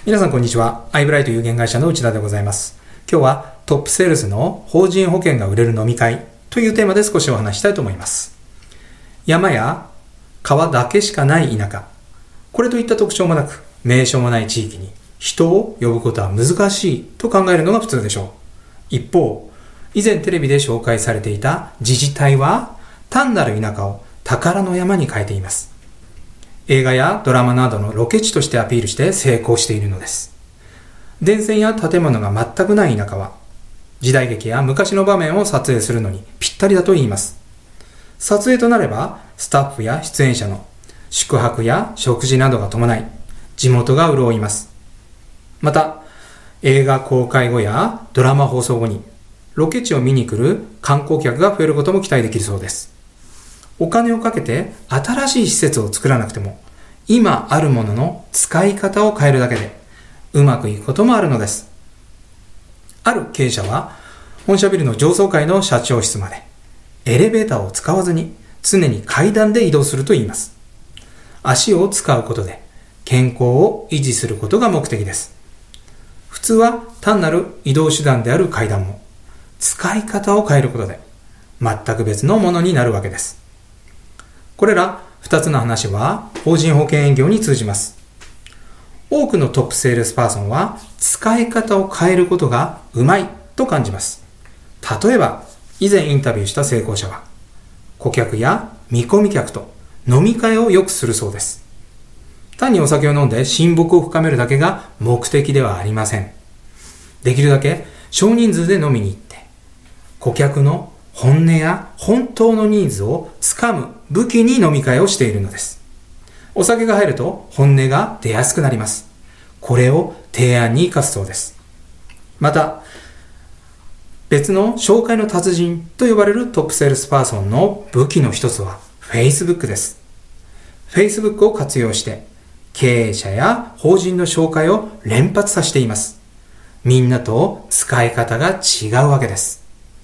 皆さんこんにちは。アイブライト有限会社の内田でございます。今日はトップセールスの法人保険が売れる飲み会というテーマで少しお話したいと思います。山や川だけしかない田舎。これといった特徴もなく、名所もない地域に人を呼ぶことは難しいと考えるのが普通でしょう。一方、以前テレビで紹介されていた自治体は単なる田舎を宝の山に変えています。映画やドラマなどのロケ地としてアピールして成功しているのです。電線や建物が全くない田舎は、時代劇や昔の場面を撮影するのにぴったりだと言います。撮影となれば、スタッフや出演者の宿泊や食事などが伴い、地元が潤います。また、映画公開後やドラマ放送後に、ロケ地を見に来る観光客が増えることも期待できるそうです。お金をかけて新しい施設を作らなくても、今あるものの使い方を変えるだけでうまくいくこともあるのです。ある経営者は本社ビルの上層階の社長室までエレベーターを使わずに常に階段で移動すると言います。足を使うことで健康を維持することが目的です。普通は単なる移動手段である階段も使い方を変えることで全く別のものになるわけです。これら2つの話は法人保険営業に通じます。多くのトップセールスパーソンは使い方を変えることがうまいと感じます。例えば、以前インタビューした成功者は、顧客や見込み客と飲み会をよくするそうです。単にお酒を飲んで親睦を深めるだけが目的ではありません。できるだけ少人数で飲みに行って、顧客の本音や本当のニーズをつかむ武器に飲み会をしているのです。お酒が入ると本音が出やすくなります。これを提案に生かすそうです。また、別の紹介の達人と呼ばれるトップセールスパーソンの武器の一つは Facebook です。Facebook を活用して経営者や法人の紹介を連発させています。みんなと使い方が違うわけです。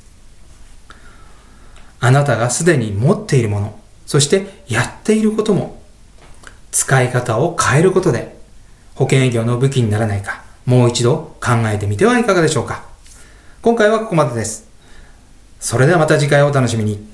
あなたがすでに持っているもの、そしてやっていることも、使い方を変えることで保険営業の武器にならないか、もう一度考えてみてはいかがでしょうか。今回はここまでです。それではまた次回をお楽しみに。